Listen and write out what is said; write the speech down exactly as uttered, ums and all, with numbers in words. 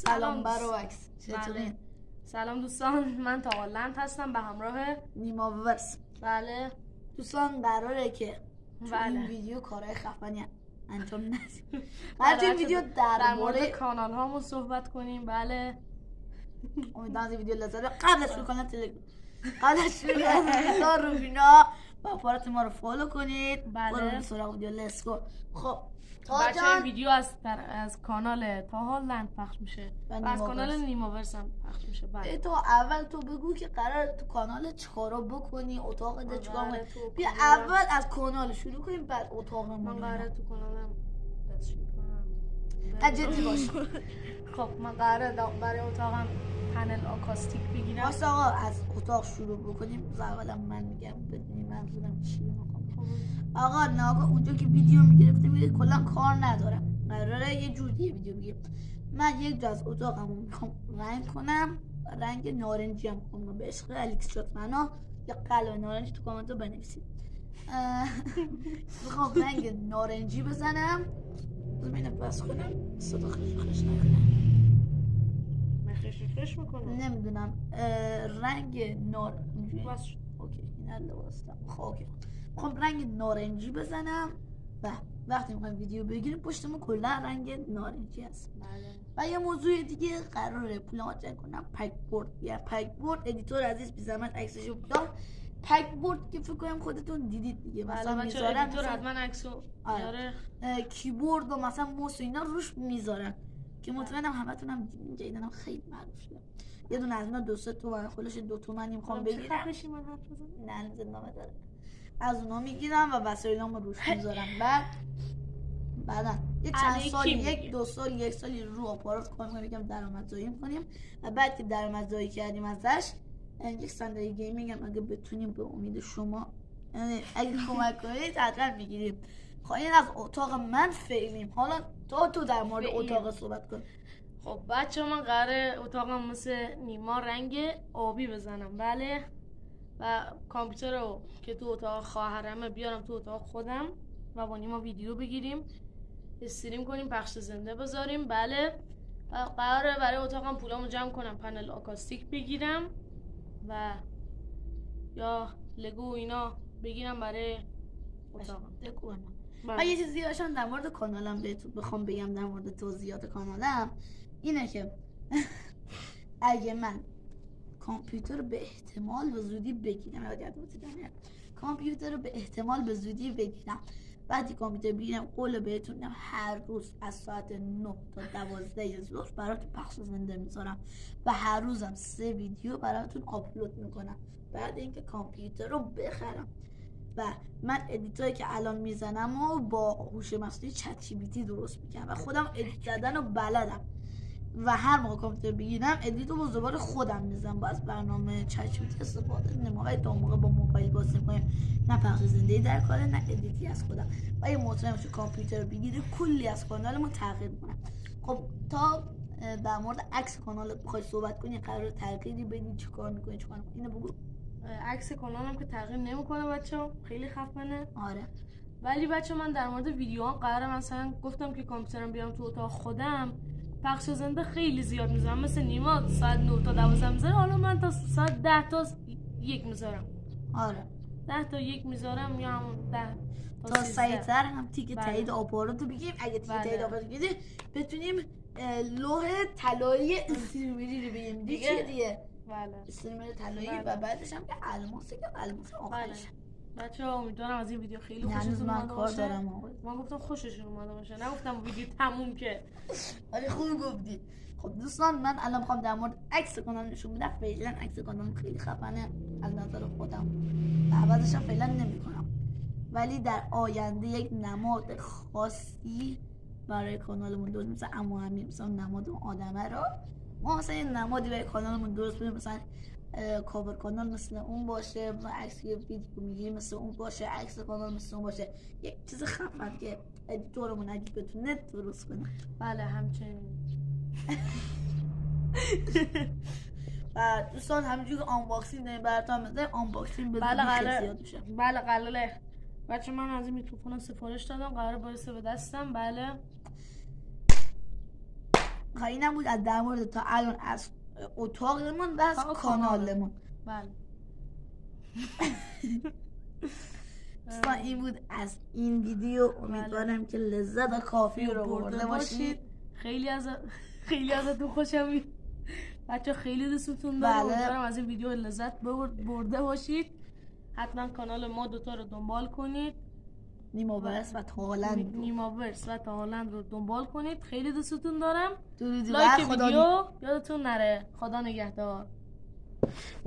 سلام برعکس چطورین؟ سلام دوستان، من تاقالند هستم به همراه نیما ورس. بله دوستان قراره که تو بله. این ویدیو کارهای خفنی انجام ندیم. هر این ویدیو در, در مورد مورد کانال هامون صحبت کنیم. بله امیدوارم از این ویدیو لذت ببرید. قبل از شروع کردن تلگرام قبل از شروع کردن روبینا و آپارات ما رو فالو کنید. بله. بریم سراغ ویدیو لیتس خب بچه این ویدیو از از کانال تاقالند پخش میشه و از کانال نیما ورس هم پخش میشه. بله تو اول تو بگو که قرار تو کانال چیکارا بکنی، اتاق ده چیکار کنی. بیا اول از کانال شروع کنیم بعد اتاقمون. من قراره تو کانالم دستشویی کنم. جدی باش. خب من قراره برای اتاقم پنل آکاستیک بگیرم. واسه آقا از اتاق شروع بکنیم. اولا من میگم بدونی منظورم چیه. آقا ناگه اونجا که ویدیو میگرفتیم میگه کلا کار ندارم، قراره یه جوری ویدیو بگیرم. من یک جا از اتاقمو میخوام رنگ کنم، رنگ نارنجی هم کنم به عشق الیکس شات منا یا قلب نارنجی تو کامنت رو بنویسید. میخوام رنگ نارنجی بزنم. ببینم بس کنم صدا خش خش نکنم. مخش خش میکنم نمیدونم رنگ نارنجی بس. اوکی این لباسم. خب اوکی میخوام رنگ نارنجی بزنم و وقتی میخوایم ویدیو بگیریم پشتمون کلا رنگ نارنجی هست. بله. و یه موضوع دیگه قراره پولمو جمع کنم. پک بورد یا پک بورد ادیتور عزیز بی زحمت عکسشو بذار. پک بورد که فکر کنم خودتون دیدید دیگه. مثلا میذارن ادیتور حتما عکسو میاره. کیبورد و مثلا موس و اینا روش میذارن که مطمئنم همتون هم جیدنم خیلی معروف شده. یه دونه از اینا دو سه تومن خودش دو تومنی میخوام بگیرم. نه زندامه داره. از اونا میگیرم و وسایلامو روش میذارم. بعد بعدا یه چند سال یک دو سال یک سالی رو آپارات کار میکنیم یکم درآمدزایی میکنیم و بعد که درآمدزایی کردیم ازش یک صندلی گیمینگ هم اگه بتونیم به امید شما یعنی اگه کمک کنید حتما میگیریم. خب این از اتاق من فعلیم. حالا تا تو در مورد اتاق صحبت کن. خب بچه من قراره اتاقم مثل نیما رنگ آبی بزنم. بله و کامپیوتر رو که تو اتاق خواهرمه بیارم تو اتاق خودم و با نیما ویدیو بگیریم، استریم کنیم، پخش زنده بذاریم. بله و قراره برای اتاقم پولامو جمع کنم، پنل آکاستیک بگیرم و یا لگو اینا بگیرم برای اتاقم. دکو من یه چیزی داشتم در مورد کانالم بهتون بخوام بگم. در مورد توضیحات کانالم اینه که اگه من کامپیوتر رو به احتمال به زودی بگیرم کامپیوتر رو به احتمال به زودی بگیرم بعدی کامپیوتر بگیرم قول بهتون هر روز از ساعت نه تا دوازده ظهر براتون پخش زنده میذارم و هر روزم سه ویدیو براتون آپلود میکنم بعد اینکه کامپیوتر رو بخرم. و من ادیتایی که الان میزنم و با هوش مصنوعی چت جی پی تی درست میکنم و خودم ادیت کردن رو بلدم و هر موقع کامپیوتر بگیرم ادیت رو با زبان خودم میزنم. با از برنامه چت جی پی تی استفاده نمی‌کنم. تا موقع با موبایل بازی می‌کنم نه پخش زنده در کاره نه ادیتی از خودم. و یه مطمئن باشید کامپیوتر بگیره کلی از کانالمو تغییر کنم. خب تا در مورد عکس کانال بخوای صحبت کنی قرار تغییری بدی چیکار می‌کنی چیکار نمی‌کنی اینو بگو. عکس کانالم که تغییر نمی‌کنه بچه‌ها، خیلی خفنه. آره ولی بچه من در مورد ویدیوها قراره مثلا گفتم که کامپیوترم بیارم تو اتاق خودم پخش زنده خیلی زیاد میذارم مثل نیما ساعت نه تا دوازده میذاره. حالا من تا ساعت ده تا یک میذارم. آره ده تا یک میذارم یا همون ده تا, تا سریعتر هم تیک تایید آپارات رو بگیم. اگه تیک تایید آپارات رو بگیم بتونیم لوح طلایی استریمری رو بگیم دیگه دیگه بله استریمر طلایی و بعدش هم که الماسه که الماس آخرش. بچه‌ها امیدوارم از این ویدیو خیلی خوشتون اومده باشه. من گفتم خوششون اومده باشه نگفتم ویدیو تموم که. ولی خوب گفتی. خب دوستان من الان میخوام در مورد عکس کانال نشون بدم. فعلا عکس کانال خیلی خفنه از نظر خودم و عوضش هم فعلا نمی‌کنم ولی در آینده یک نماد خاصی برای کانالمون درست مثل عمو امیر مثلا نماد آدمه رو ما مثلا یه نمادی برای کانالمون درست بدیم مثلا کاور کانال مثل اون باشه مثلا عکس ویدیو میگیریم مثل اون باشه عکس کانال مثل اون باشه یک چیز خفن که ادیتورمون اگه بتونه درست کنه. بله همچنین. و دوستان همینجوری آنباکسینگ داریم براتون میذاریم آنباکسینگ بدون بله خیلی زیاد میشه. بله قلاله بچه من از این میکروفون سفارش دادم قرار باعث به دستم. بله خب اینم بود از در مورد تا الان از اتاقمون و از تا کانالمون. بله. دوستان این بود از این ویدیو. امیدوارم که لذت کافی رو برده باشید. خیلی از خیلی ازتون خوشم میاد بچه، خیلی دوستتون دارم. امیدوارم از این ویدیو لذت برده باشید. حتما کانال ما دوتا رو دنبال کنید، نیماورس و تاهالند نیماورس و تاهالند رو دنبال کنید. خیلی دوستتون دارم. لایک ویدیو یادتون نره. خدا نگهدار.